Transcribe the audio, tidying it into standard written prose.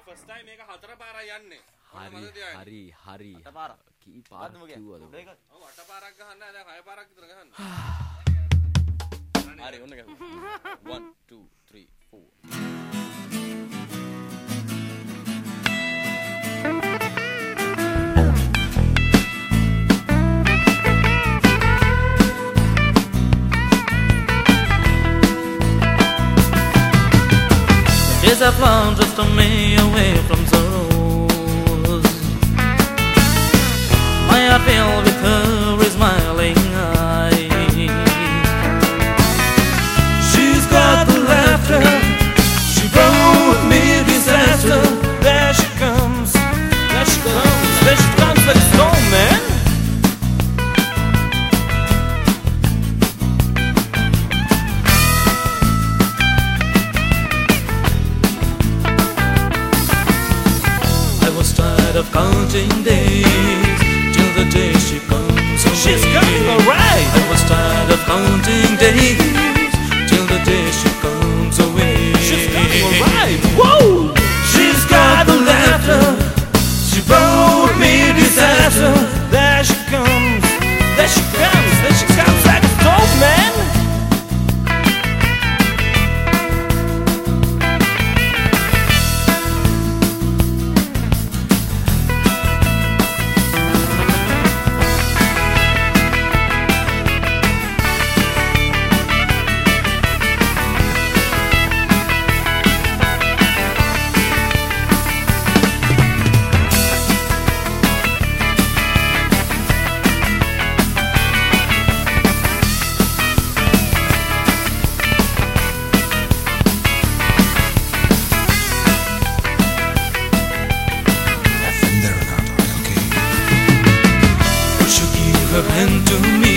First time එක 4 පාරක් යන්නේ. හරි 8 පාරක්. කී පාරක් කිව්වද? ඔව් 8 පාරක් ගහන්න දැන් 6 පාරක් විතර ගහන්න. හරි ඔන්න ගමු. 1 2 3 4 Days have flown just a me away from the rose. My heart filled with her smiling eyes. She's got the laughter, she brought me disaster. There she comes, there she comes, there she comes like a storm, man. Of counting days till the day she comes away. She's coming, alright. I was tired of counting days till the day she comes away. She's coming, alright. Whoa! She's got the laughter, she brought me disaster. There she comes, there she comes, there she comes like a storm, man. Her hand to me.